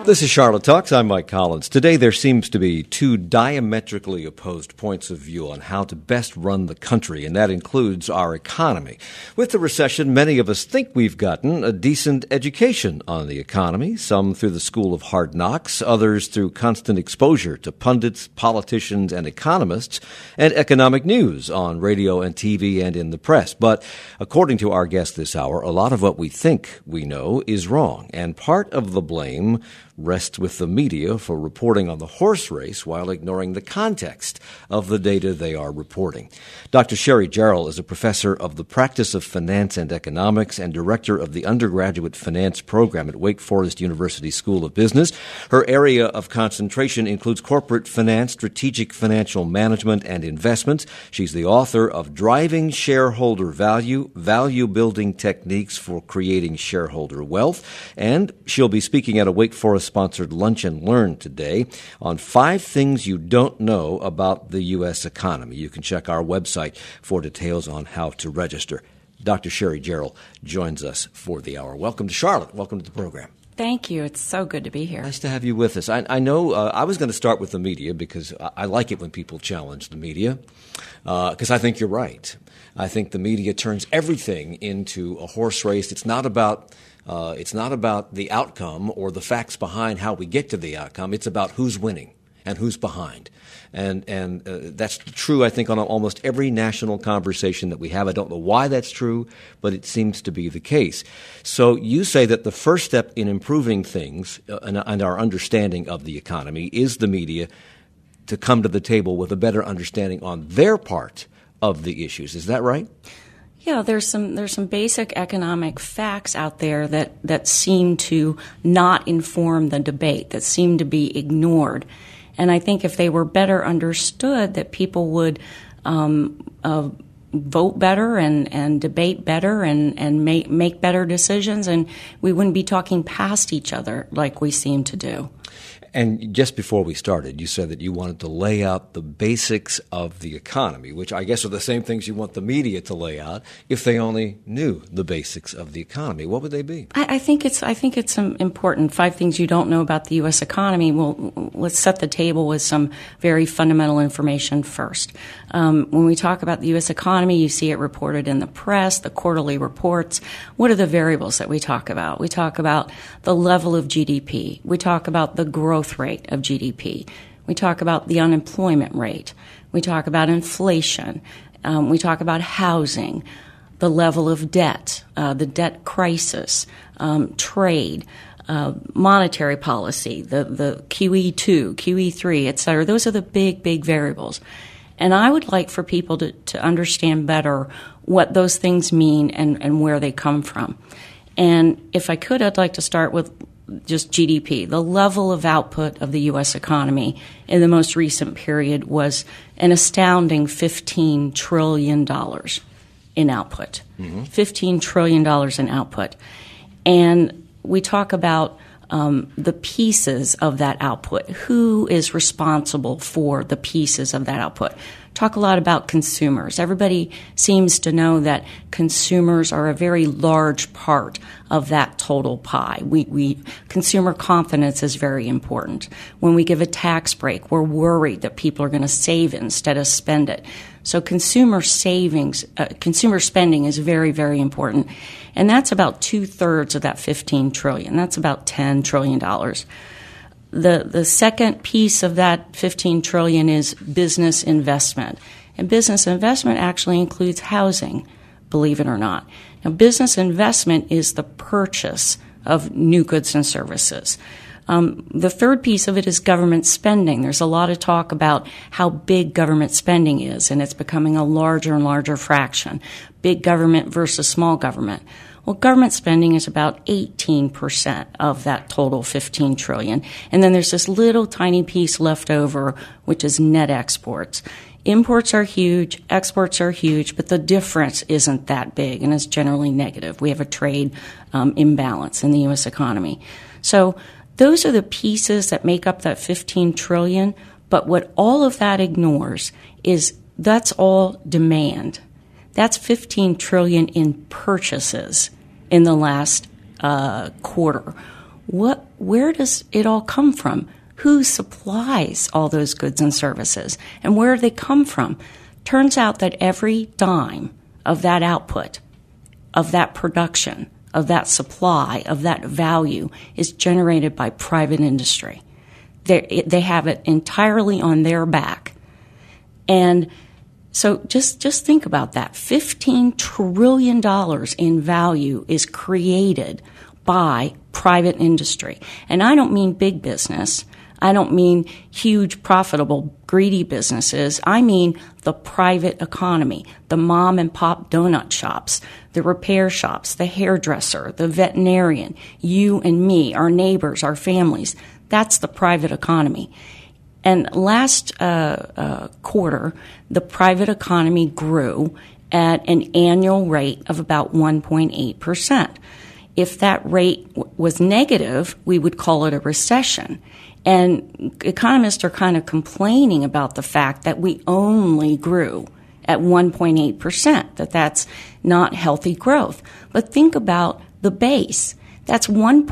This is Charlotte Talks. I'm Mike Collins. Today there seems to be two diametrically opposed points of view on how to best run the country, and that includes our economy. With the recession, many of us think we've gotten a decent education on the economy, some through the school of hard knocks, others through constant exposure to pundits, politicians, and economists, and economic news on radio and TV and in the press. But according to our guest this hour, a lot of what we think we know is wrong, and part of the blame rests with the media for reporting on the horse race while ignoring the context of the data they are reporting. Dr. Sherry Jarrell is a professor of the practice of finance and economics and director of the undergraduate finance program at Wake Forest University School of Business. Her area of concentration includes corporate finance, strategic financial management, and investments. She's the author of Driving Shareholder Value, Value-Building Techniques for Creating Shareholder Wealth, and she'll be speaking at a Wake Forest-sponsored Lunch and Learn today on 5 things you don't know about the U.S. economy. You can check our website for details on how to register. Dr. Sherry Jarrell joins us for the hour. Welcome to Charlotte. Welcome to the program. Thank you. It's so good to be here. Nice to have you with us. I know I was going to start with the media because I like it when people challenge the media because I think you're right. I think the media turns everything into a horse race. It's not about the outcome or the facts behind how we get to the outcome. It's about who's winning and who's behind. And that's true, I think, on almost every national conversation that we have. I don't know why that's true, but it seems to be the case. So you say that the first step in improving things and our understanding of the economy is the media to come to the table with a better understanding on their part of the issues. Is that right? Yeah, there's some basic economic facts out there that seem to not inform the debate, that seem to be ignored. And I think if they were better understood, that people would vote better and debate better and make better decisions, and we wouldn't be talking past each other like we seem to do. And just before we started, you said that you wanted to lay out the basics of the economy, which I guess are the same things you want the media to lay out if they only knew the basics of the economy. What would they be? I think it's important. 5 things you don't know about the U.S. economy. Well, let's set the table with some very fundamental information first. When we talk about the U.S. economy, you see it reported in the press, the quarterly reports. What are the variables that we talk about? We talk about the level of GDP. We talk about the growth rate of GDP. We talk about the unemployment rate. We talk about inflation. We talk about housing, the level of debt, the debt crisis, trade, monetary policy, the QE2, QE3, et cetera. Those are the big variables. And I would like for people to understand better what those things mean and where they come from. And if I could, I'd like to start with just GDP. The level of output of the U.S. economy in the most recent period was an astounding $15 trillion in output. Mm-hmm. $15 trillion in output. And we talk about the pieces of that output. Who is responsible for the pieces of that output? Talk a lot about consumers. Everybody seems to know that consumers are a very large part of that total pie. Consumer confidence is very important. When we give a tax break, we're worried that people are going to save it instead of spend it. So consumer spending is very, very important. And that's about 2/3 of that $15 trillion. That's about $10 trillion. The second piece of that $15 trillion is business investment. And business investment actually includes housing, believe it or not. Now, business investment is the purchase of new goods and services. The third piece of it is government spending. There's a lot of talk about how big government spending is, and it's becoming a larger and larger fraction. Big government versus small government. Well, government spending is about 18% of that total $15 trillion. And then there's this little tiny piece left over, which is net exports. Imports are huge, exports are huge, but the difference isn't that big, and it's generally negative. We have a trade imbalance in the U.S. economy. So those are the pieces that make up that $15 trillion, but what all of that ignores is that's all demand. That's $15 trillion in purchases in the last quarter. What where does it all come from? Who supplies all those goods and services? And where do they come from? Turns out that every dime of that output, of that production, of that supply, of that value is generated by private industry. They have it entirely on their back. And so just think about that. $15 trillion in value is created by private industry. And I don't mean big business. I don't mean huge, profitable, greedy businesses. I mean the private economy, the mom and pop donut shops, the repair shops, the hairdresser, the veterinarian, you and me, our neighbors, our families. That's the private economy. And last quarter, the private economy grew at an annual rate of about 1.8%. If that rate was negative, we would call it a recession. And economists are kind of complaining about the fact that we only grew at 1.8%, that's not healthy growth. But think about the base. That's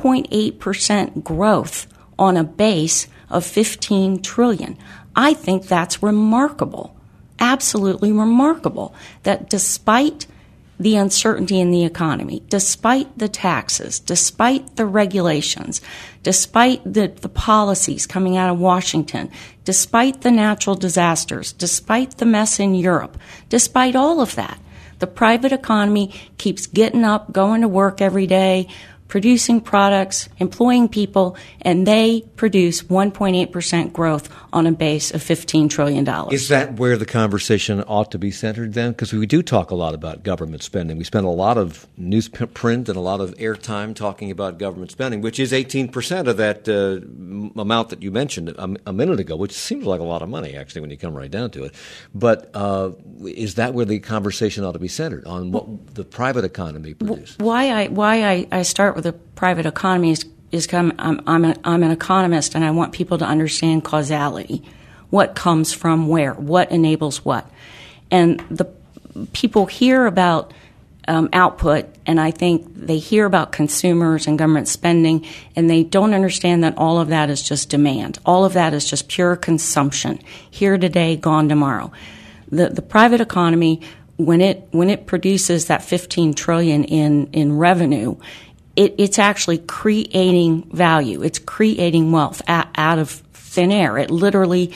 1.8% growth on a base of $15 trillion. I think that's remarkable, absolutely remarkable, that despite the uncertainty in the economy, despite the taxes, despite the regulations, despite the policies coming out of Washington, despite the natural disasters, despite the mess in Europe, despite all of that, the private economy keeps getting up, going to work every day, producing products, employing people, and they produce 1.8% growth on a base of $15 trillion. Is that where the conversation ought to be centered then? Because we do talk a lot about government spending. We spend a lot of newsprint and a lot of airtime talking about government spending, which is 18% of that amount that you mentioned a minute ago, which seems like a lot of money, actually, when you come right down to it. But is that where the conversation ought to be centered, on what the private economy produces? Why I start with the private economy is I'm an economist, and I want people to understand causality. What comes from where? What enables what? And the people hear about output, and I think they hear about consumers and government spending, and they don't understand that all of that is just demand. All of that is just pure consumption. Here today, gone tomorrow. The private economy, when it produces that $15 trillion in revenue, it's actually creating value. It's creating wealth out of thin air. It literally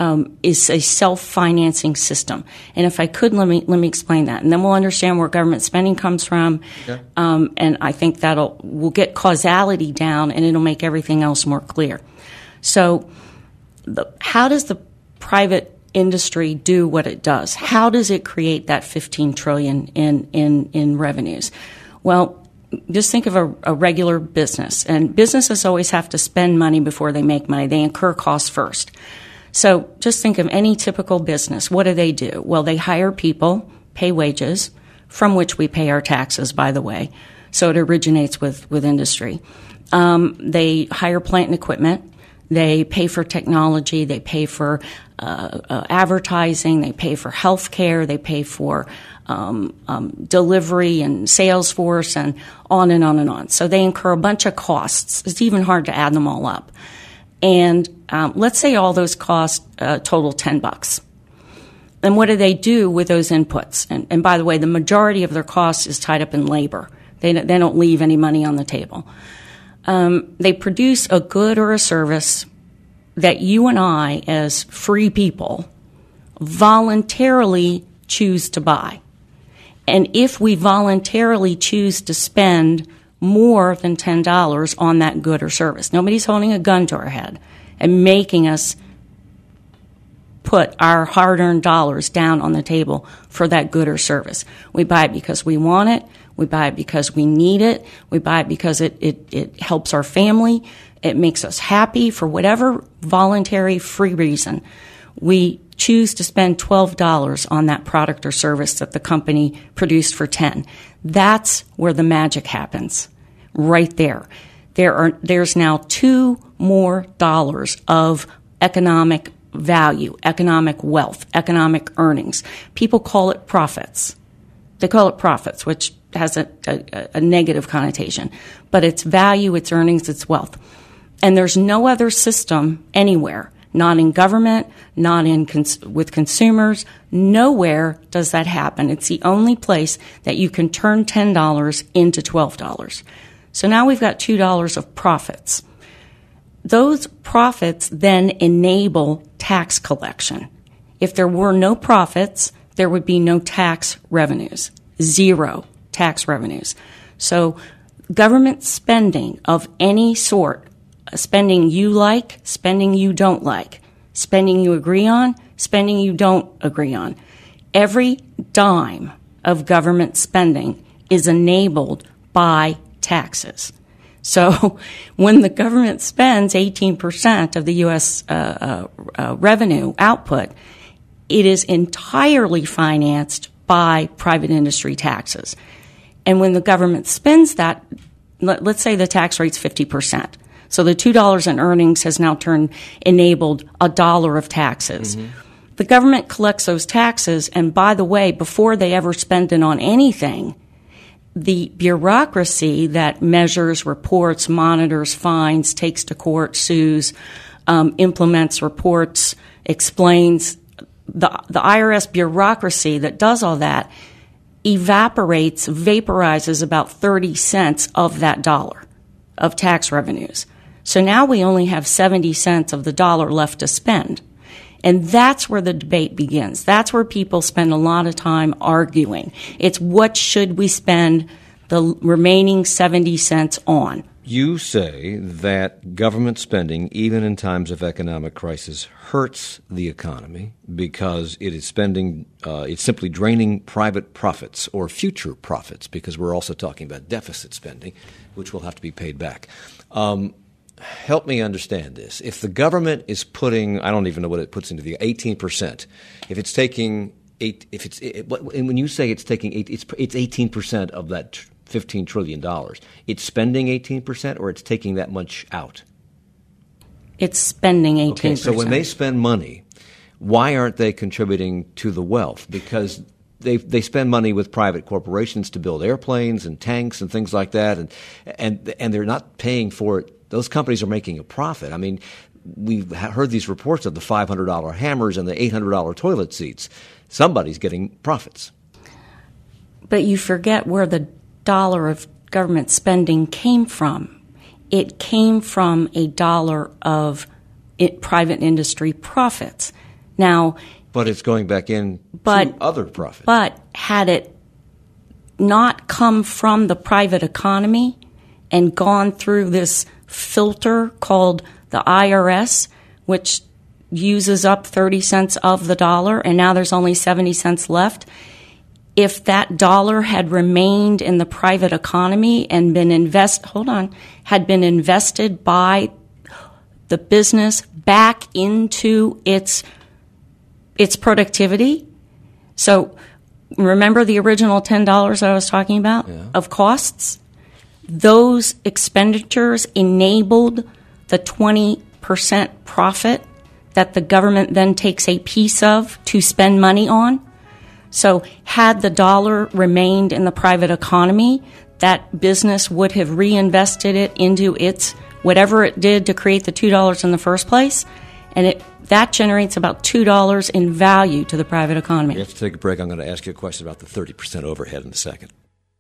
is a self-financing system. And if I could, let me explain that, and then we'll understand where government spending comes from. Okay. And I think we'll get causality down, and it'll make everything else more clear. So, how does the private industry do what it does? How does it create that $15 trillion in revenues? Well, just think of a regular business, and businesses always have to spend money before they make money. They incur costs first. So just think of any typical business. What do? Well, they hire people, pay wages, from which we pay our taxes, by the way. So it originates with industry. They hire plant and equipment. They pay for technology. They pay for advertising. They pay for health care. They pay for delivery and sales force, and on and on and on. So they incur a bunch of costs. It's even hard to add them all up. And let's say all those costs total $10. And what do they do with those inputs? And by the way, the majority of their costs is tied up in labor. They don't leave any money on the table. They produce a good or a service that you and I, as free people, voluntarily choose to buy. And if we voluntarily choose to spend more than $10 on that good or service, nobody's holding a gun to our head and making us put our hard-earned dollars down on the table for that good or service. We buy it because we want it. We buy it because we need it. We buy it because it helps our family. It makes us happy. For whatever voluntary free reason, we choose to spend $12 on that product or service that the company produced for $10. That's where the magic happens, right there. There's now $2 more of economic value, economic wealth, economic earnings. People call it profits. They call it profits, which has a negative connotation. But it's value, it's earnings, it's wealth. And there's no other system anywhere, not in government, not in with consumers. Nowhere does that happen. It's the only place that you can turn $10 into $12. So now we've got $2 of profits. Those profits then enable tax collection. If there were no profits, there would be no tax revenues, zero tax revenues. So government spending of any sort, spending you like, spending you don't like, spending you agree on, spending you don't agree on, every dime of government spending is enabled by taxes. So when the government spends 18% of the U.S. Revenue output, it is entirely financed by private industry taxes. And when the government spends that, let's say the tax rate's 50%. So the $2 in earnings has now enabled $1 of taxes. Mm-hmm. The government collects those taxes, and by the way, before they ever spend it on anything, the bureaucracy that measures, reports, monitors, fines, takes to court, sues, implements reports, explains, the IRS bureaucracy that does all that vaporizes about 30 cents of that dollar of tax revenues. So now we only have 70 cents of the dollar left to spend. And that's where the debate begins. That's where people spend a lot of time arguing. It's what should we spend the remaining 70 cents on? You say that government spending, even in times of economic crisis, hurts the economy because it is spending, it's simply draining private profits or future profits, because we're also talking about deficit spending, which will have to be paid back. Help me understand this. If the government is putting, I don't even know what it puts into the 18%. If it's taking when you say it's taking it's 18% of that $15 trillion, it's spending 18%, or it's taking that much out? It's spending 18%. Okay, so when they spend money, why aren't they contributing to the wealth? Because they spend money with private corporations to build airplanes and tanks and things like that, and they're not paying for it. Those companies are making a profit. I mean, we've heard these reports of the $500 hammers and the $800 toilet seats. Somebody's getting profits. But you forget where the dollar of government spending came from. It came from a dollar of private industry profits. Now, but it's going back in to other profits. But had it not come from the private economy and gone through this filter called the IRS, which uses up 30 cents of the dollar, and now there's only 70 cents left, if that dollar had remained in the private economy and had been invested by the business back into its productivity. So remember the original $10 I was talking about of costs? Those expenditures enabled the 20% profit that the government then takes a piece of to spend money on. So had the dollar remained in the private economy, that business would have reinvested it into its whatever it did to create the $2 in the first place, and that generates about $2 in value to the private economy. We have to take a break. I'm going to ask you a question about the 30% overhead in a second.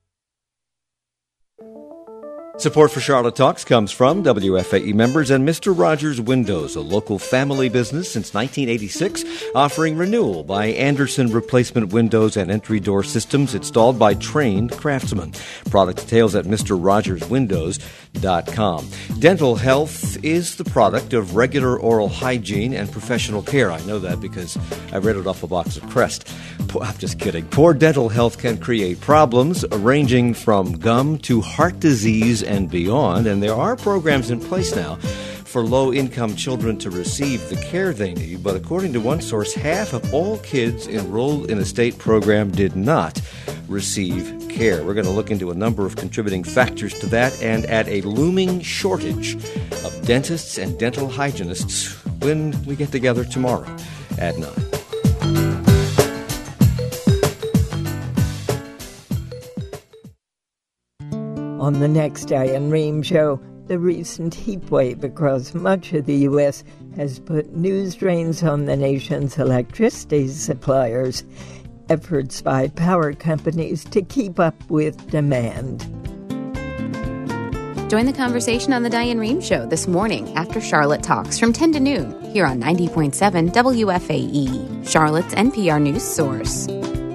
Support for Charlotte Talks comes from WFAE members and Mr. Rogers Windows, a local family business since 1986, offering renewal by Anderson replacement windows and entry door systems installed by trained craftsmen. Product details at MrRogersWindows.com. Dental health is the product of regular oral hygiene and professional care. I know that because I read it off a box of Crest. I'm just kidding. Poor dental health can create problems ranging from gum to heart disease and beyond, and there are programs in place now for low-income children to receive the care they need, but according to one source, half of all kids enrolled in a state program did not receive care. We're going to look into a number of contributing factors to that and at a looming shortage of dentists and dental hygienists when we get together tomorrow at 9. On the next Diane Rehm Show, The recent heat wave across much of the U.S. has put new strains on the nation's electricity suppliers. Efforts by power companies to keep up with demand. Join the conversation on The Diane Rehm Show this morning after Charlotte Talks from 10 to noon here on 90.7 WFAE, Charlotte's NPR news source.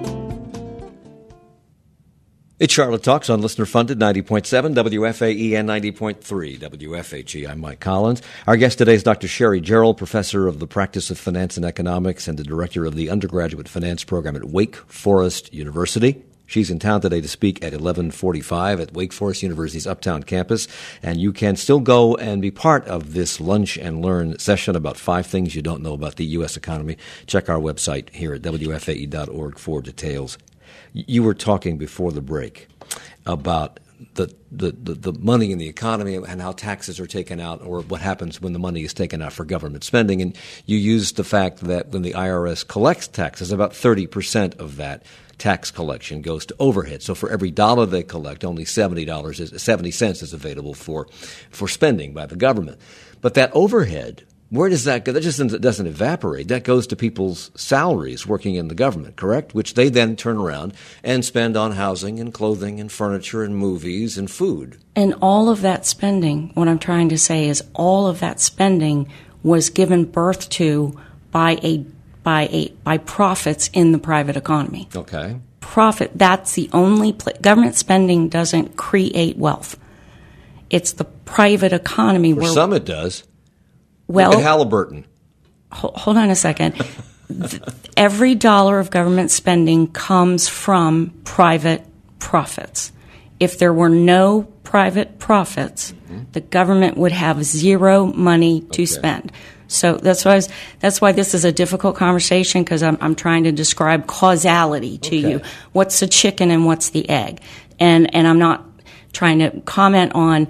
It's Charlotte Talks on listener-funded 90.7 WFAE and 90.3 WFHE. I'm Mike Collins. Our guest today is Dr. Sherry Gerald, professor of the practice of finance and economics and the director of the undergraduate finance program at Wake Forest University. She's in town today to speak at 11:45 at Wake Forest University's Uptown campus, and you can still go and be part of this lunch and learn session about 5 things you don't know about the U.S. economy. Check our website here at WFAE.org for details. You were talking before the break about the money in the economy and how taxes are taken out, or what happens when the money is taken out for government spending. And you used the fact that when the IRS collects taxes, about 30% of that tax collection goes to overhead. So for every dollar they collect, only 70 cents is available for spending by the government. But that overhead, where does that go? That just doesn't evaporate. That goes to people's salaries working in the government, correct? Which they then turn around and spend on housing and clothing and furniture and movies and food. And all of that spending, what I'm trying to say is all of that spending was given birth to by profits in the private economy. Okay. Profit, that's the only government spending doesn't create wealth. It's the private economy For some it does. Well, look at Halliburton. Hold on a second. Every dollar of government spending comes from private profits. If there were no private profits, the government would have zero money to spend. So that's why this is a difficult conversation, because I'm trying to describe causality to you. What's the chicken and what's the egg? And I'm not trying to comment on,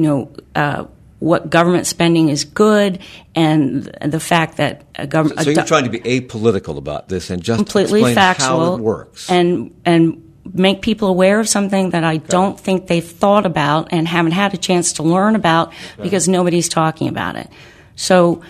what government spending is good and the fact that a government. So you're trying to be apolitical about this and just completely explain factual how it works and make people aware of something that I don't think they've thought about and haven't had a chance to learn about because nobody's talking about it. So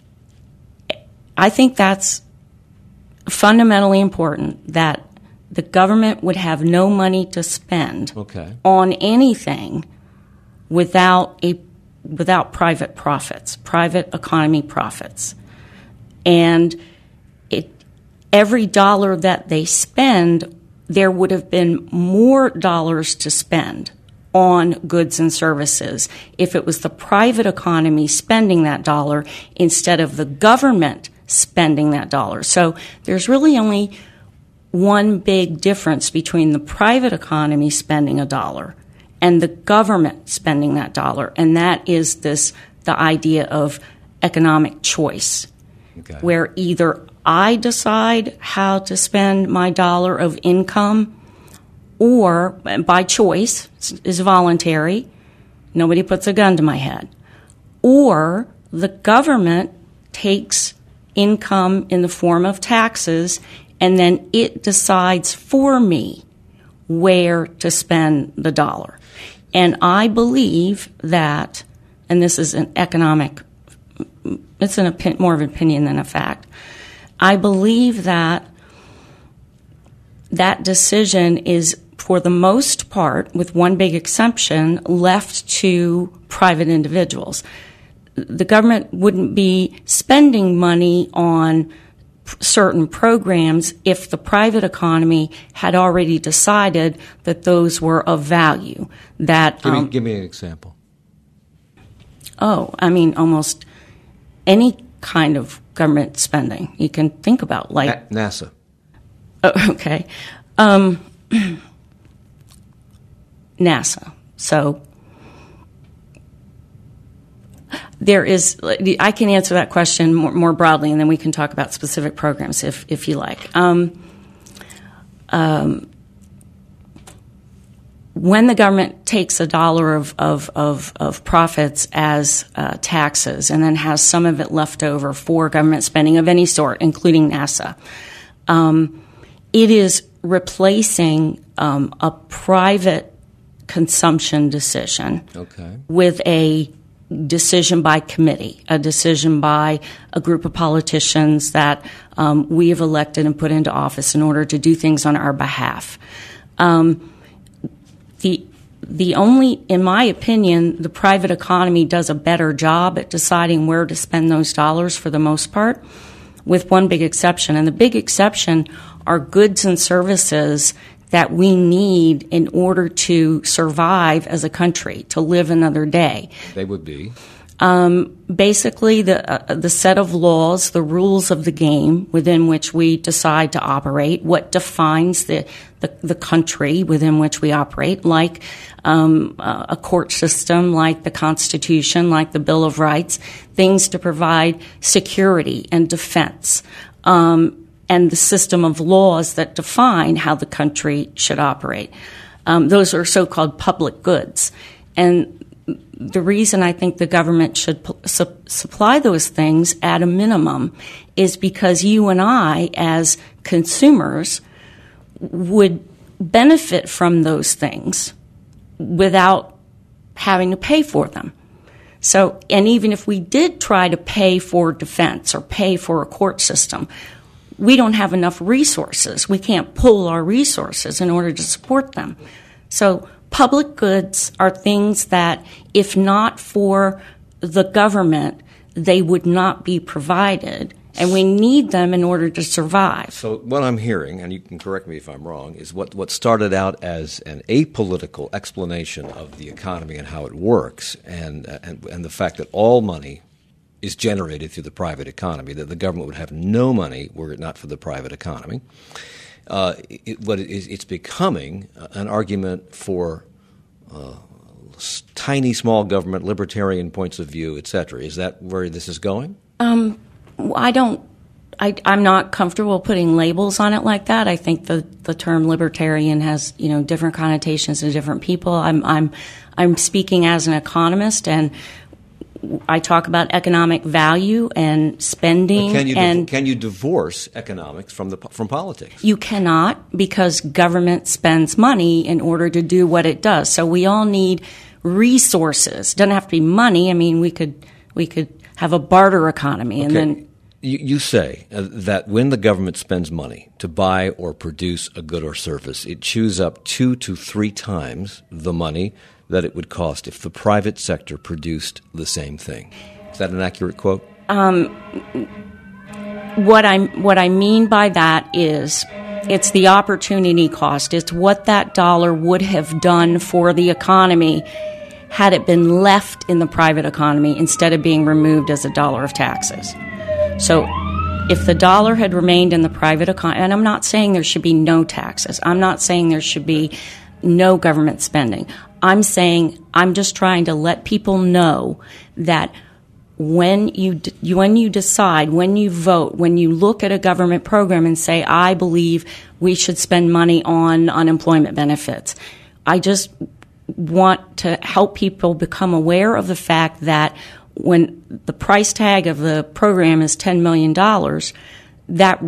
I think that's fundamentally important, that the government would have no money to spend on anything without private profits, private economy profits. And every dollar that they spend, there would have been more dollars to spend on goods and services if it was the private economy spending that dollar instead of the government spending that dollar. So there's really only one big difference between the private economy spending a dollar and the government spending that dollar, and that is the idea of economic choice, where either I decide how to spend my dollar of income, or by choice is voluntary, nobody puts a gun to my head, or the government takes income in the form of taxes and then it decides for me where to spend the dollar. And I believe that, and this is an economic, it's more of an opinion than a fact, I believe that that decision is, for the most part, with one big exception, left to private individuals. The government wouldn't be spending money on certain programs if the private economy had already decided that those were of value. That give me an example. Almost any kind of government spending you can think about, like NASA. Okay, NASA. So there is. I can answer that question more broadly, and then we can talk about specific programs if you like. When the government takes a dollar of profits as taxes and then has some of it left over for government spending of any sort, including NASA, it is replacing a private consumption decision Okay. with a decision by committee, a decision by a group of politicians that we have elected and put into office in order to do things on our behalf. The only, in my opinion, the private economy does a better job at deciding where to spend those dollars for the most part, with one big exception. And the big exception are goods and services that we need in order to survive as a country, to live another day. They would be? Basically, the set of laws, the rules of the game within which we decide to operate, what defines the country within which we operate, like a court system, like the Constitution, like the Bill of Rights, things to provide security and defense, and the system of laws that define how the country should operate. Those are so-called public goods. And the reason I think the government should supply those things at a minimum is because you and I, as consumers, would benefit from those things without having to pay for them. So, and even if we did try to pay for defense or pay for a court system, we don't have enough resources. We can't pull our resources in order to support them. So public goods are things that, if not for the government, they would not be provided, and we need them in order to survive. So what I'm hearing, and you can correct me if I'm wrong, is what started out as an apolitical explanation of the economy and how it works, and the fact that all money is generated through the private economy, that the government would have no money were it not for the private economy. It's becoming an argument for tiny, small government, libertarian points of view, et cetera. Is that where this is going? I'm not comfortable putting labels on it like that. I think the term libertarian has, different connotations to different people. I'm speaking as an economist, and I talk about economic value and spending. Can you divorce economics from politics? You cannot, because government spends money in order to do what it does. So we all need resources. It doesn't have to be money. I mean, we could have a barter economy, and then. You say that when the government spends money to buy or produce a good or service, it chews up 2 to 3 times the money that it would cost if the private sector produced the same thing. Is that an accurate quote? What I mean by that is it's the opportunity cost. It's what that dollar would have done for the economy had it been left in the private economy instead of being removed as a dollar of taxes. So if the dollar had remained in the private economy, and I'm not saying there should be no taxes. I'm not saying there should be no government spending. I'm just trying to let people know that when you decide, when you vote, when you look at a government program and say, I believe we should spend money on unemployment benefits, I just want to help people become aware of the fact that when the price tag of the program is $10 million, that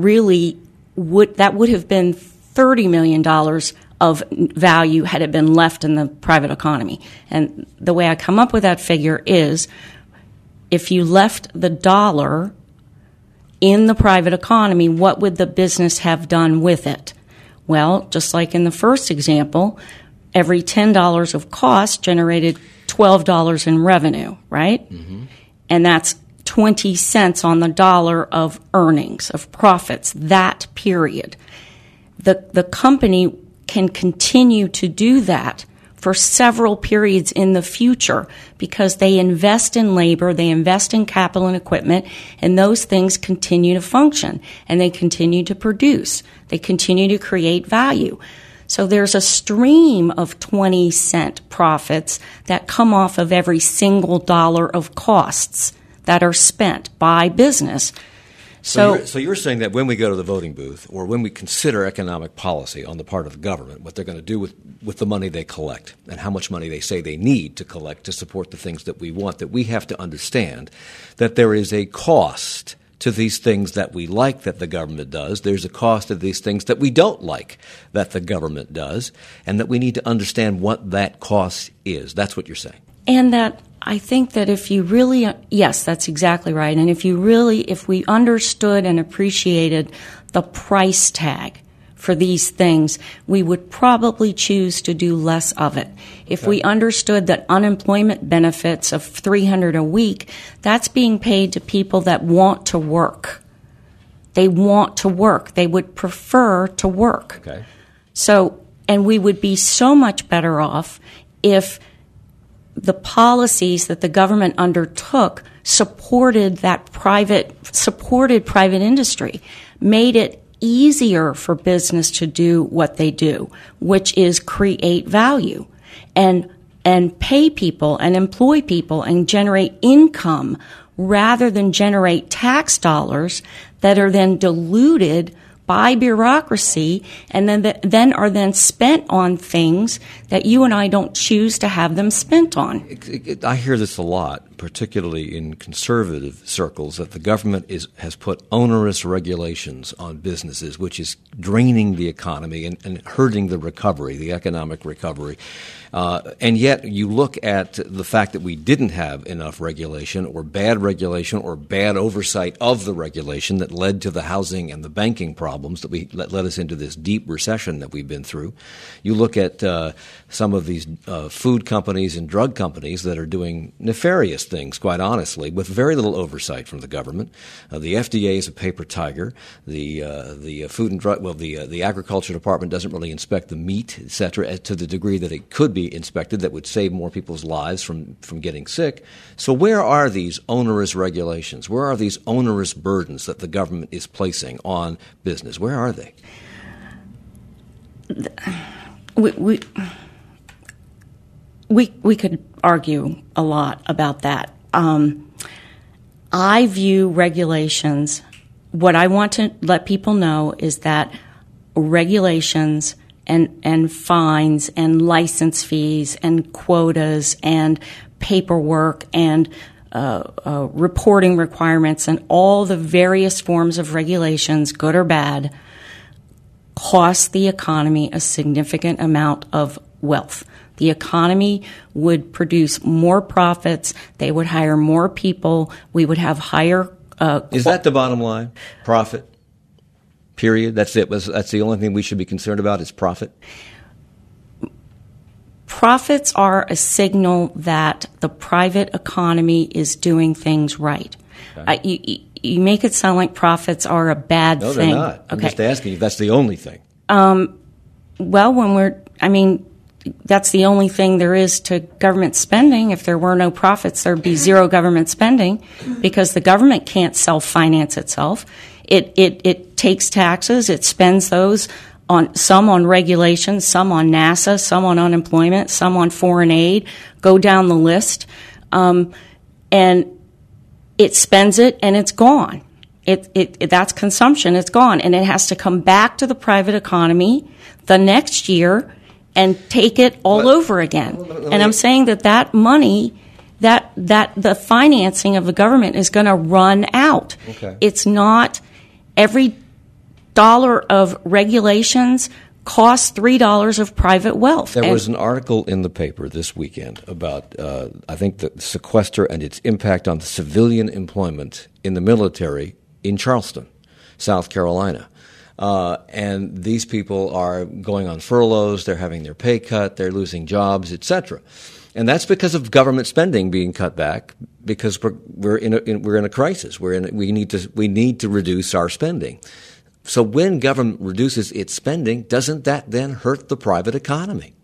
would have been $30 million of value had it been left in the private economy. And the way I come up with that figure is if you left the dollar in the private economy, what would the business have done with it? Well, just like in the first example, every $10 of cost generated $12 in revenue, right? Mm-hmm. And that's 20 cents on the dollar of earnings, of profits, that period. The company can continue to do that for several periods in the future because they invest in labor, they invest in capital and equipment, and those things continue to function, and they continue to produce. They continue to create value. So there's a stream of 20-cent profits that come off of every single dollar of costs that are spent by business. So you're saying that when we go to the voting booth or when we consider economic policy on the part of the government, what they're going to do with the money they collect and how much money they say they need to collect to support the things that we want, that we have to understand that there is a cost to these things that we like that the government does. There's a cost to these things that we don't like that the government does, and that we need to understand what that cost is. That's what you're saying. And that I think that if you really, yes, that's exactly right. And if we understood and appreciated the price tag for these things, we would probably choose to do less of it. If we understood that unemployment benefits of $300 a week, that's being paid to people that want to work. They want to work. They would prefer to work. Okay. So, and we would be so much better off if the policies that the government undertook supported private industry, made it easier for business to do what they do, which is create value and pay people and employ people and generate income rather than generate tax dollars that are then diluted by bureaucracy and then are then spent on things that you and I don't choose to have them spent on. I hear this a lot, particularly in conservative circles, that the government has put onerous regulations on businesses, which is draining the economy and hurting the recovery, the economic recovery. And yet you look at the fact that we didn't have enough regulation or bad oversight of the regulation that led to the housing and the banking problems that led us into this deep recession that we've been through. You look at some of these food companies and drug companies that are doing nefarious things, quite honestly, with very little oversight from the government. The FDA is a paper tiger. The food and drug, the agriculture department doesn't really inspect the meat, et cetera, to the degree that it could be inspected that would save more people's lives from getting sick. So where are these onerous regulations? Where are these onerous burdens that the government is placing on business? Where are they? We could argue a lot about that. I view regulations, what I want to let people know is that regulations and fines and license fees and quotas and paperwork and reporting requirements and all the various forms of regulations, good or bad, cost the economy a significant amount of wealth. The economy would produce more profits. They would hire more people. We would have higher. Is that the bottom line? Profit? Period. That's it. That's the only thing we should be concerned about is profit. Profits are a signal that the private economy is doing things right. Okay. You make it sound like profits are a bad thing. No, they're not. I'm just asking if that's the only thing. That's the only thing there is to government spending. If there were no profits, there'd be zero government spending because the government can't self-finance itself. It takes taxes, it spends those some on regulations, some on NASA, some on unemployment, some on foreign aid, go down the list. And it spends it and it's gone. That's consumption, it's gone. And it has to come back to the private economy the next year and take it all over again. And I'm saying that money, that the financing of the government is going to run out. Okay. It's not every dollar of regulations costs $3 of private wealth. There was an article in the paper this weekend about, I think, the sequester and its impact on the civilian employment in the military in Charleston, South Carolina. And these people are going on furloughs, they're having their pay cut, they're losing jobs, etc. And that's because of government spending being cut back because we're in a crisis. We need to reduce our spending. So when government reduces its spending, doesn't that then hurt the private economy?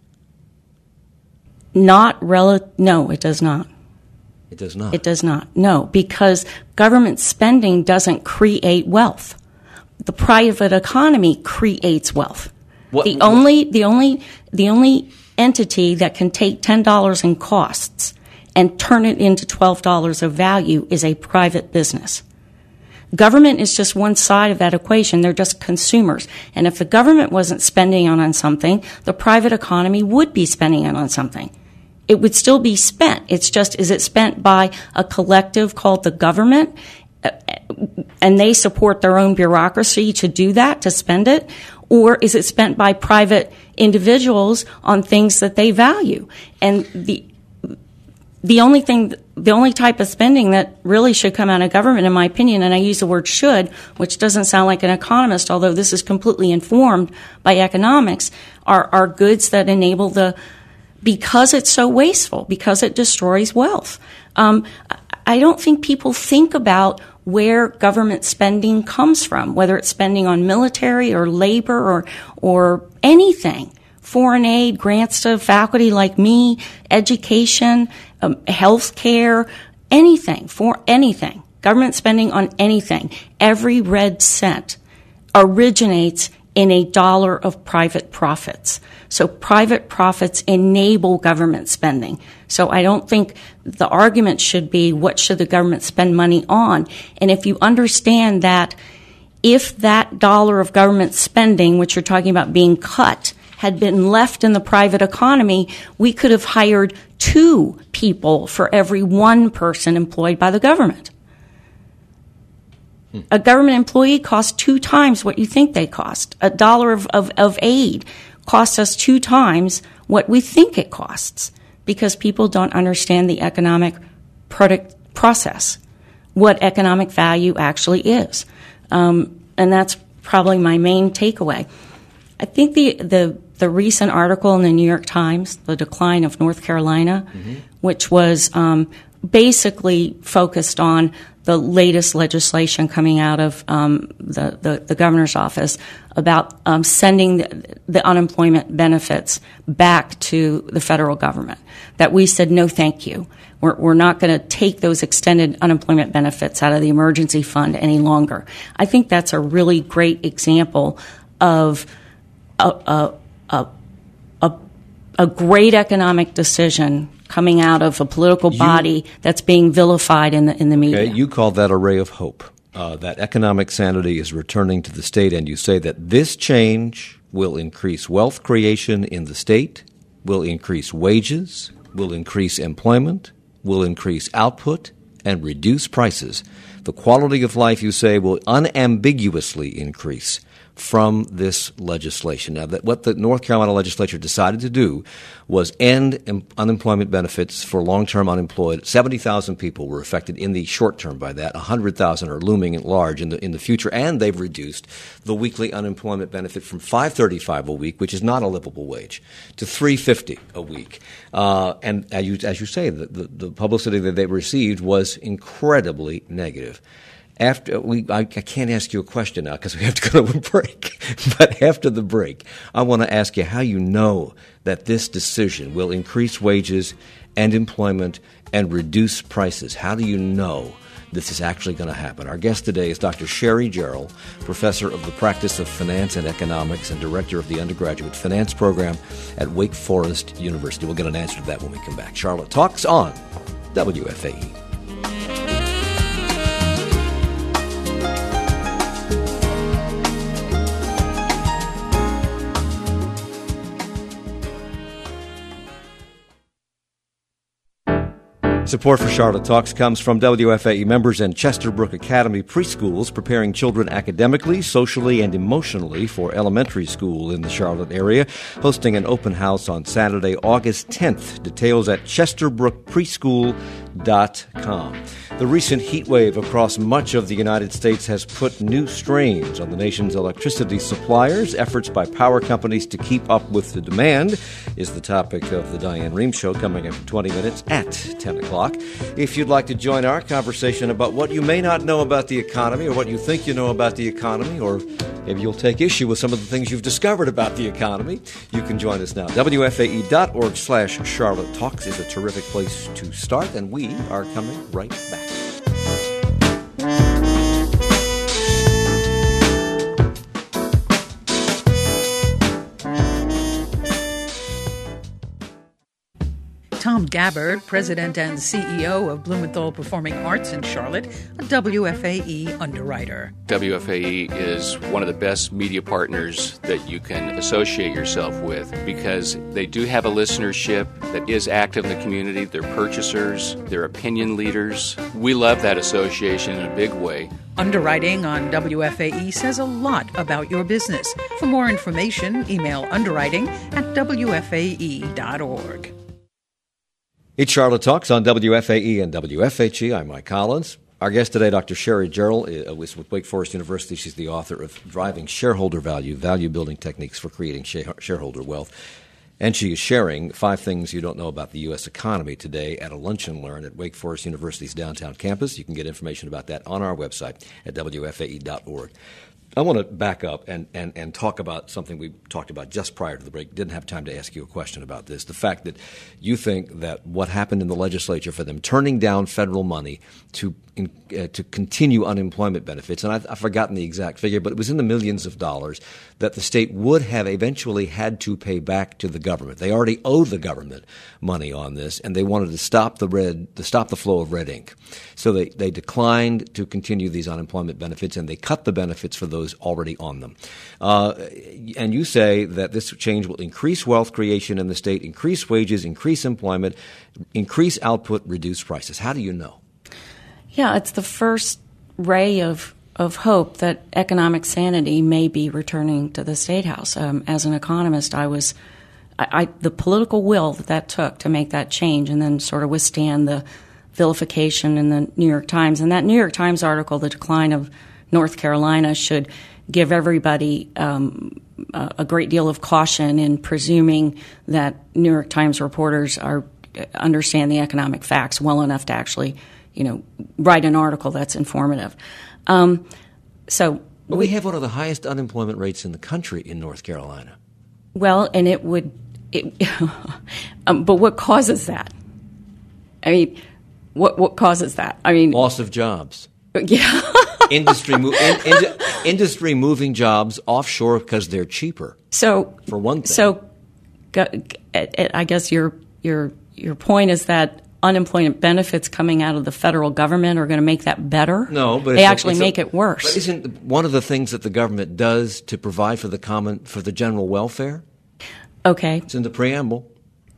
No, it does not. It does not. It does not. No, because government spending doesn't create wealth. The private economy creates wealth. The only entity that can take $10 in costs and turn it into $12 of value is a private business. Government is just one side of that equation. They're just consumers. And if the government wasn't spending on something, the private economy would be spending it on something. It would still be spent. It's just, is it spent by a collective called the government? and they support their own bureaucracy to do that, to spend it? Or is it spent by private individuals on things that they value? And the only type of spending that really should come out of government, in my opinion, and I use the word should, which doesn't sound like an economist, although this is completely informed by economics, are goods that enable because it's so wasteful, because it destroys wealth. I don't think people think about where government spending comes from, whether it's spending on military or labor or anything. Foreign aid, grants to faculty like me, education, health care, anything, government spending on anything. Every red cent originates in $1 of private profits. So private profits enable government spending. So I don't think the argument should be what should the government spend money on. And if you understand that if that dollar of government spending, which you're talking about being cut, had been left in the private economy, we could have hired 2 people for every 1 person employed by the government. A government employee costs 2 times what you think they cost. $1 of aid costs us 2 times what we think it costs, because people don't understand the economic process, what economic value actually is. And that's probably my main takeaway. I think the recent article in the New York Times, The Decline of North Carolina, which was basically focused on the latest legislation coming out of the governor's office about sending the unemployment benefits back to the federal government, that we said, no, thank you. We're not going to take those extended unemployment benefits out of the emergency fund any longer. I think that's a really great example of a great economic decision coming out of a political body that's being vilified in the media. Okay, you call that a ray of hope. That economic sanity is returning to the state, and you say that this change will increase wealth creation in the state, will increase wages, will increase employment, will increase output, and reduce prices. The quality of life, you say, will unambiguously increase from this legislation. Now, what the North Carolina legislature decided to do was end unemployment benefits for long-term unemployed. 70,000 people were affected in the short term by that. 100,000 are looming at large in the future, and they've reduced the weekly unemployment benefit from $5.35 a week, which is not a livable wage, to $3.50 a week. And as you say, the publicity that they received was incredibly negative. I can't ask you a question now because we have to go to a break. But after the break, I want to ask you how you know that this decision will increase wages and employment and reduce prices. How do you know this is actually going to happen? Our guest today is Dr. Sherry Jarrell, professor of the practice of finance and economics and director of the undergraduate finance program at Wake Forest University. We'll get an answer to that when we come back. Charlotte Talks on WFAE. Support for Charlotte Talks comes from WFAE members and Chesterbrook Academy preschools, preparing children academically, socially, and emotionally for elementary school in the Charlotte area, hosting an open house on Saturday, August 10th. Details at chesterbrookpreschool.com. The recent heat wave across much of the United States has put new strains on the nation's electricity suppliers. Efforts by power companies to keep up with the demand is the topic of the Diane Rehm Show, coming up in 20 minutes at 10 o'clock. If you'd like to join our conversation about what you may not know about the economy, or what you think you know about the economy, or maybe you'll take issue with some of the things you've discovered about the economy, you can join us now. WFAE.org/Charlotte Talks is a terrific place to start, and we are coming right back. Tom Gabbard, President and CEO of Blumenthal Performing Arts in Charlotte, a WFAE underwriter. WFAE is one of the best media partners that you can associate yourself with because they do have a listenership that is active in the community. They're purchasers, they're opinion leaders. We love that association in a big way. Underwriting on WFAE says a lot about your business. For more information, email underwriting@wfae.org. It's Charlotte Talks on WFAE and WFHE. I'm Mike Collins. Our guest today, Dr. Sherry Jarrell, is with Wake Forest University. She's the author of Driving Shareholder Value, Value-Building Techniques for Creating Shareholder Wealth. And she is sharing 5 things you don't know about the U.S. economy today at a lunch and learn at Wake Forest University's downtown campus. You can get information about that on our website at WFAE.org. I want to back up and talk about something we talked about just prior to the break. Didn't have time to ask you a question about this. The fact that you think that what happened in the legislature for them turning down federal money to continue unemployment benefits, and I've forgotten the exact figure, but it was in the millions of dollars that the state would have eventually had to pay back to the government. They already owe the government money on this, and they wanted to stop the flow of red ink. So they declined to continue these unemployment benefits, and they cut the benefits for those already on them. And you say that this change will increase wealth creation in the state, increase wages, increase employment, increase output, reduce prices. How do you know? Yeah, it's the first ray of hope that economic sanity may be returning to the State House. As an economist, the political will that took to make that change and then sort of withstand the vilification in the New York Times. And that New York Times article, The Decline of North Carolina, should give everybody a great deal of caution in presuming that New York Times reporters understand the economic facts well enough to actually write an article that's informative. But we have one of the highest unemployment rates in the country in North Carolina. Well, and but what causes that? I mean, what causes that? I mean, loss of jobs. Yeah. Industry moving jobs offshore because they're cheaper. So, for one thing. So, I guess your point is that unemployment benefits coming out of the federal government are going to make that better? No, but they actually make it worse. But isn't one of the things that the government does to provide for the general welfare? Okay. It's in the preamble.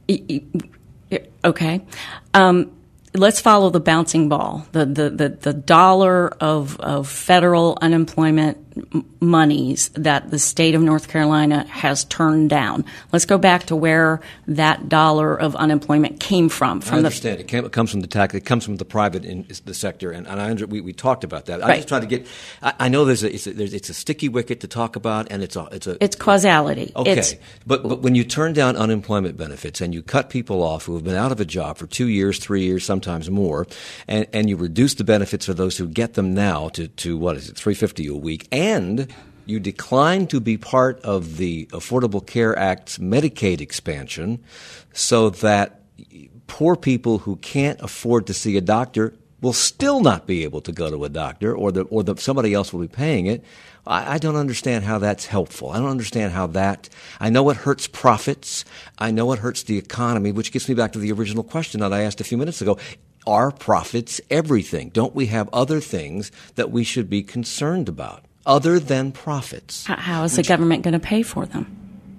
Okay. Let's follow the bouncing ball. The dollar of federal unemployment monies that the state of North Carolina has turned down. Let's go back to where that dollar of unemployment came from. I understand. It comes from the tax. It comes from the private the sector, and we talked about that. Right. I'm just trying to get. I know it's a sticky wicket to talk about, and it's causality. Okay, but when you turn down unemployment benefits and you cut people off who have been out of a job for 2 years, 3 years, sometimes more, and you reduce the benefits for those who get them now to what is it, $350 a week, and you decline to be part of the Affordable Care Act's Medicaid expansion so that poor people who can't afford to see a doctor will still not be able to go to a doctor, or somebody else will be paying it. I don't understand how that's helpful. I don't understand how that – I know it hurts profits. I know it hurts the economy, which gets me back to the original question that I asked a few minutes ago. Are profits everything? Don't we have other things that we should be concerned about other than profits? How is the government going to pay for them?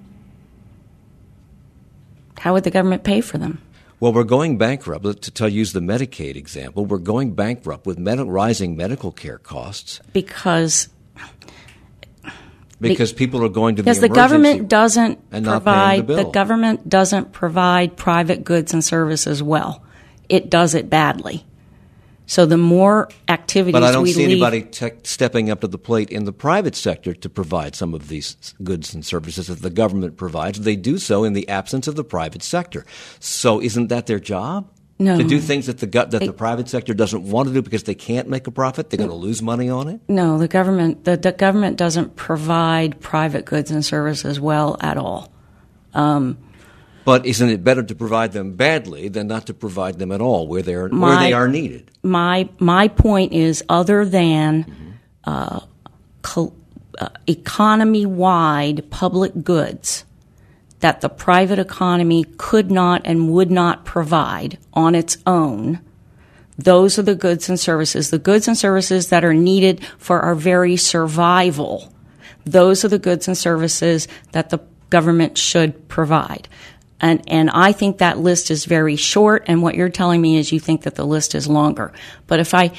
How would the government pay for them? Well, we're going bankrupt. To use the Medicaid example, we're going bankrupt with rising medical care costs. Because people are going to because the government doesn't and not paying the bill. The government doesn't provide private goods and services well. It does it badly. So the more activities we leave. But I don't see anybody stepping up to the plate in the private sector to provide some of these goods and services that the government provides. They do so in the absence of the private sector. So isn't that their job? No. To do things that the private sector doesn't want to do because they can't make a profit? They're going to lose money on it? No, the government doesn't provide private goods and services well at all. But isn't it better to provide them badly than not to provide them at all where they are needed? My point is, other than economy-wide public goods that the private economy could not and would not provide on its own, those are the goods and services that are needed for our very survival. Those are the goods and services that the government should provide. And I think that list is very short, and what you're telling me is you think that the list is longer. But if I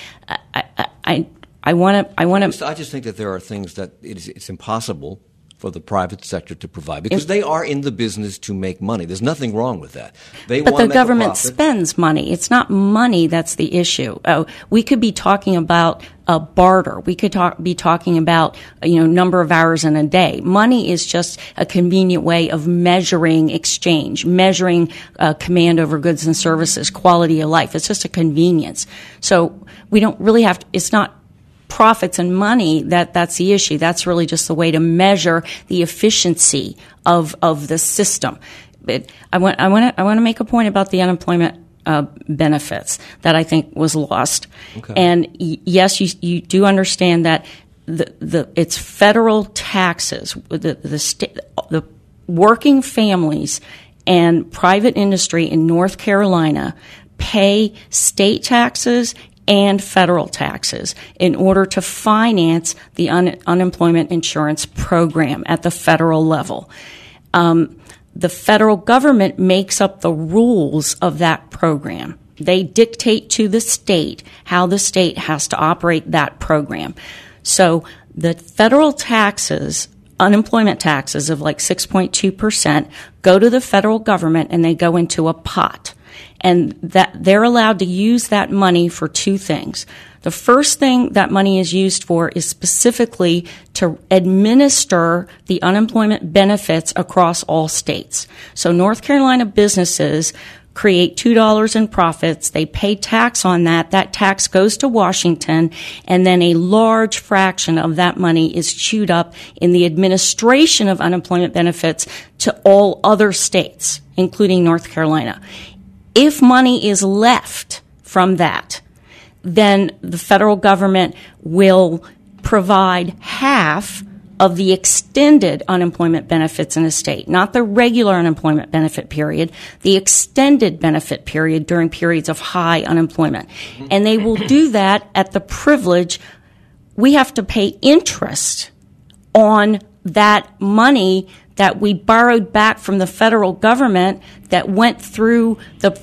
want to. I just think that there are things that it's impossible for the private sector to provide because they are in the business to make money. There's nothing wrong with that. But the government spends money. It's not money that's the issue. We could be talking about a barter. We could be talking about number of hours in a day. Money is just a convenient way of measuring exchange, measuring command over goods and services, quality of life. It's just a convenience. So we don't really have to. It's not profits and money that's the issue. That's really just the way to measure the efficiency of the system. But I want to make a point about the unemployment benefits that I think was lost. Okay. And yes, you do understand that it's federal taxes, the working families and private industry in North Carolina pay state taxes and federal taxes in order to finance the unemployment insurance program at the federal level. The federal government makes up the rules of that program. They dictate to the state how the state has to operate that program. So the federal taxes, unemployment taxes of like 6.2%, go to the federal government and they go into a pot. And that they're allowed to use that money for two things. The first thing that money is used for is specifically to administer the unemployment benefits across all states. So North Carolina businesses create $2 in profits. They pay tax on that. That tax goes to Washington, and then a large fraction of that money is chewed up in the administration of unemployment benefits to all other states, including North Carolina. If money is left from that, then the federal government will provide half of the extended unemployment benefits in a state, not the regular unemployment benefit period, the extended benefit period during periods of high unemployment. And they will do that at the privilege. We have to pay interest on that money that we borrowed back from the federal government that went through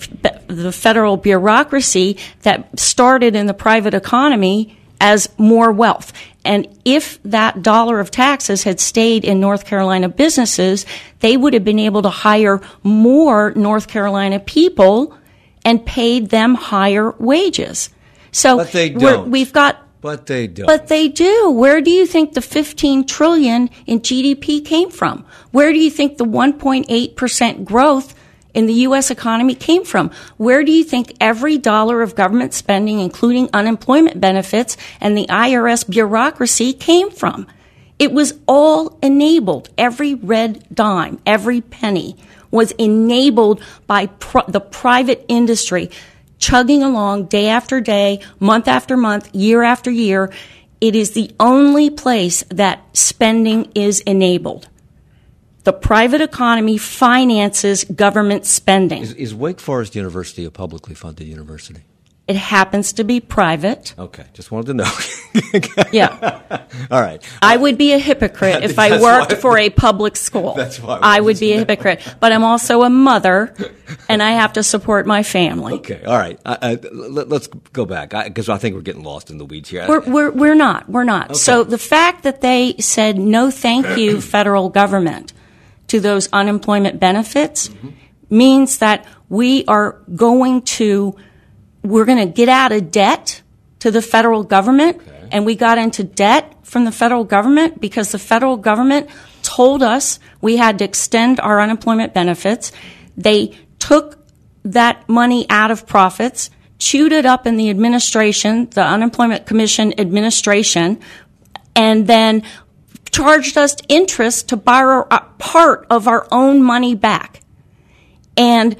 the federal bureaucracy that started in the private economy as more wealth. And if that dollar of taxes had stayed in North Carolina businesses, they would have been able to hire more North Carolina people and paid them higher wages. So but they don't. But they don't. But they do. Where do you think the $15 trillion in GDP came from? Where do you think the 1.8% growth in the U.S. economy came from? Where do you think every dollar of government spending, including unemployment benefits and the IRS bureaucracy, came from? It was all enabled. Every red dime, every penny was enabled by the private industry, chugging along day after day, month after month, year after year. It is the only place that spending is enabled. The private economy finances government spending. Is Wake Forest University a publicly funded university? It happens to be private. Okay, just wanted to know. Yeah. All right. I would be a hypocrite if I worked for a public school. That's why I would be a hypocrite. But I'm also a mother, and I have to support my family. Okay, all right. Let's go back, because I think we're getting lost in the weeds here. We're not. Okay. So the fact that they said no thank you, federal government, to those unemployment benefits means that we're going to get out of debt to the federal government. Okay. And we got into debt from the federal government because the federal government told us we had to extend our unemployment benefits. They took that money out of profits, chewed it up in the administration, the Unemployment Commission administration, and then charged us interest to borrow a part of our own money back. And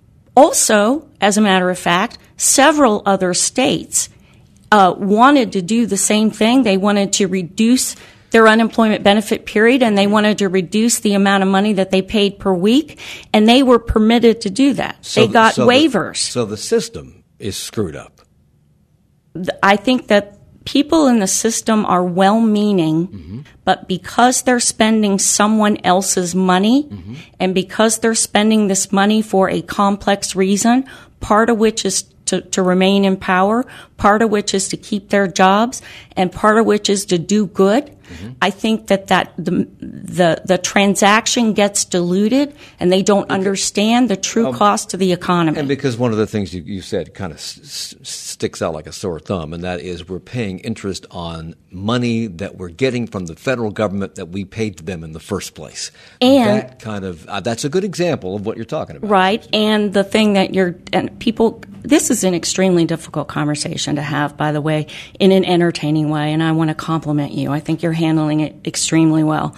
also, as a matter of fact, several other states wanted to do the same thing. They wanted to reduce their unemployment benefit period, and they wanted to reduce the amount of money that they paid per week, and they were permitted to do that. They got waivers. So the system is screwed up. I think that people in the system are well-meaning, but because they're spending someone else's money, and because they're spending this money for a complex reason, part of which is to remain in power, part of which is to keep their jobs, and part of which is to do good. I think that the transaction gets diluted, and they don't understand the true cost to the economy. And because one of the things you said kind of sticks out like a sore thumb, and that is we're paying interest on money that we're getting from the federal government that we paid to them in the first place. And that kind of that's a good example of what you're talking about. Right. And the thing that this is an extremely difficult conversation to have, by the way, in an entertaining way, and I want to compliment you. I think you're handling it extremely well.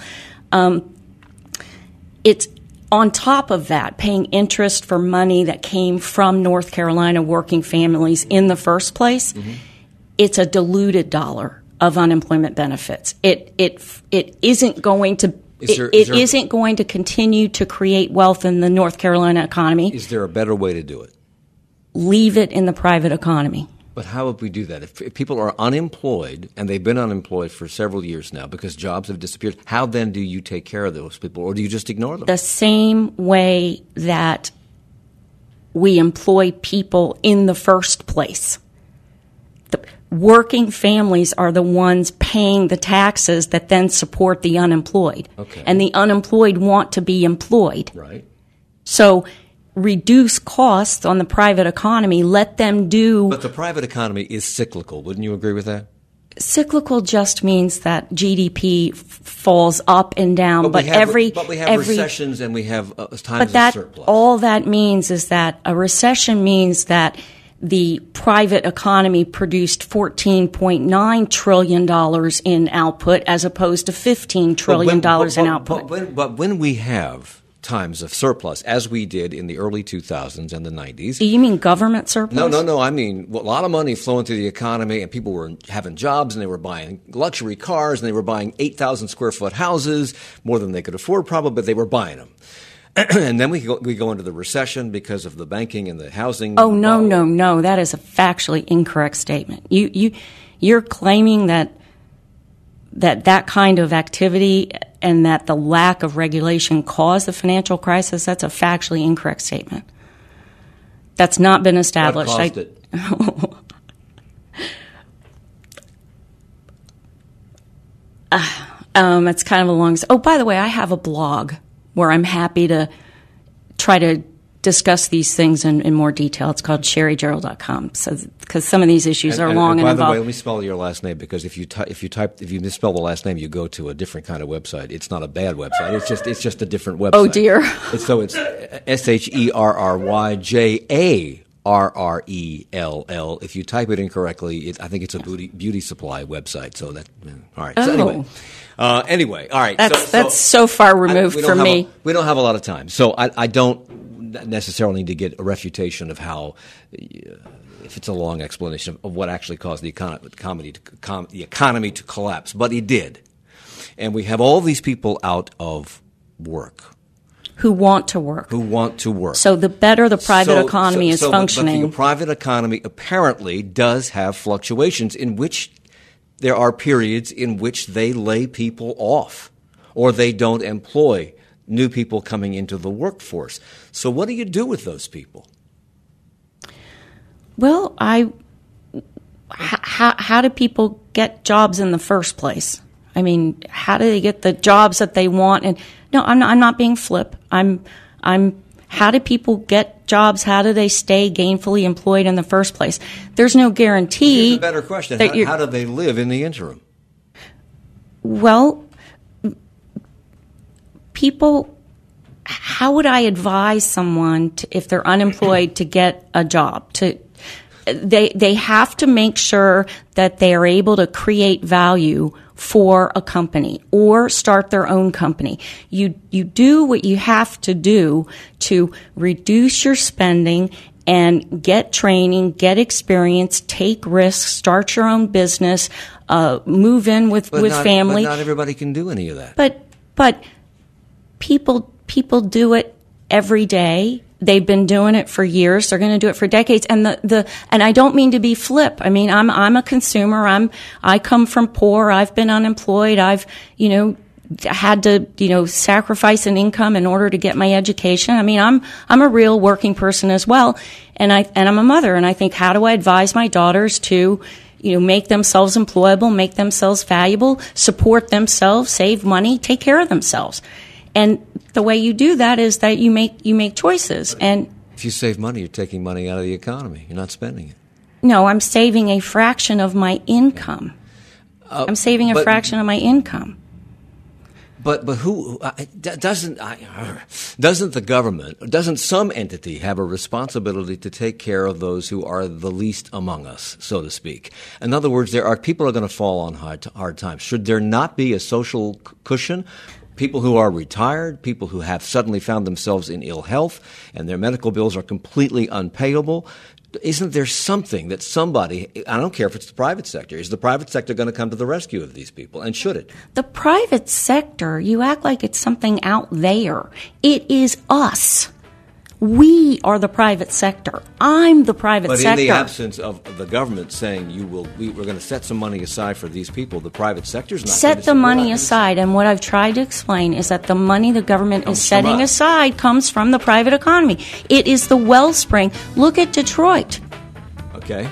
It's on top of that, paying interest for money that came from North Carolina working families in the first place. It's a diluted dollar of unemployment benefits. It isn't going to isn't going to continue to create wealth in the North Carolina economy. Is there a better way to do it? Leave it in the private economy. But how would we do that? If people are unemployed, and they've been unemployed for several years now because jobs have disappeared, how then do you take care of those people, or do you just ignore them? The same way that we employ people in the first place. The working families are the ones paying the taxes that then support the unemployed. Okay. And the unemployed want to be employed. Right. So reduce costs on the private economy, let them do... But the private economy is cyclical. Wouldn't you agree with that? Cyclical just means that GDP falls up and down, but we have recessions and we have times of surplus. All that means is that a recession means that the private economy produced $14.9 trillion in output as opposed to $15 trillion in output. But when we have times of surplus, as we did in the early 2000s and the 90s. You mean government surplus? No. I mean, a lot of money flowing through the economy, and people were having jobs, and they were buying luxury cars, and they were buying 8,000 square foot houses, more than they could afford probably, but they were buying them. And then we go into the recession because of the banking and the housing. Oh, no. That is a factually incorrect statement. You're claiming that kind of activity and that the lack of regulation caused the financial crisis. That's a factually incorrect statement. That's not been established. What caused it? It's kind of a long... Oh, by the way, I have a blog where I'm happy to try to discuss these things in more detail. It's called sherrygerald.com. So, because some of these issues are long and involved. By the way, let me spell your last name, because if you misspell the last name, you go to a different kind of website. It's not a bad website. It's just a different website. Oh dear. It's SHERRYJARRELL. If you type it incorrectly, I think it's a beauty supply website. So that all right. Oh. So anyway, all right. That's so far removed from me. We don't have a lot of time, so I don't necessarily need to get a refutation of how, if it's a long explanation of what actually caused the economy to collapse, but it did, and we have all these people out of work who want to work. So the better the private economy is functioning. But the private economy apparently does have fluctuations in which there are periods in which they lay people off or they don't employ new people coming into the workforce. So what do you do with those people? Well, how do people get jobs in the first place? I mean, how do they get the jobs that they want? And no, I'm not being flip. How do people get jobs? How do they stay gainfully employed in the first place? There's no guarantee. Here's a better question. How do they live in the interim? Well, how would I advise someone if they're unemployed to get a job? They have to make sure that they are able to create value for a company or start their own company. You do what you have to do to reduce your spending and get training, get experience, take risks, start your own business, move in with family. But not everybody can do any of that. But people do it every day. They've been doing it for years. They're going to do it for decades. And and I don't mean to be flip. I mean, I'm a consumer. I come from poor. I've been unemployed. I've, had to, sacrifice an income in order to get my education. I mean, I'm a real working person as well. And I'm a mother. And I think, how do I advise my daughters to, make themselves employable, make themselves valuable, support themselves, save money, take care of themselves. And the way you do that is that you make choices. And if you save money, you're taking money out of the economy. You're not spending it. No, I'm saving a fraction of my income. I'm saving a fraction of my income. But who doesn't the government, doesn't some entity have a responsibility to take care of those who are the least among us, so to speak? In other words, people are going to fall on hard times. Should there not be a social cushion? People who are retired, people who have suddenly found themselves in ill health and their medical bills are completely unpayable. Isn't there something that somebody, I don't care if it's the private sector, is the private sector going to come to the rescue of these people? And should it? The private sector, you act like it's something out there. It is us. We are the private sector. I'm the private sector. But in the absence of the government saying we're going to set some money aside for these people, the private sector's not set the money aside. And what I've tried to explain is that the money the government is setting aside comes from the private economy. It is the wellspring. Look at Detroit. Okay.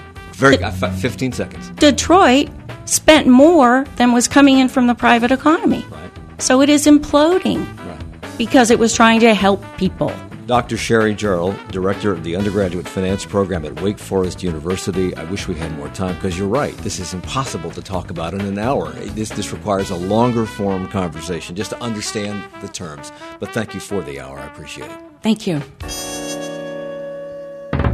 15 seconds. Detroit spent more than was coming in from the private economy. Right. So it is imploding because it was trying to help people. Dr. Sherry Jarrell, Director of the Undergraduate Finance Program at Wake Forest University. I wish we had more time because you're right. This is impossible to talk about in an hour. This requires a longer form conversation just to understand the terms. But thank you for the hour. I appreciate it. Thank you.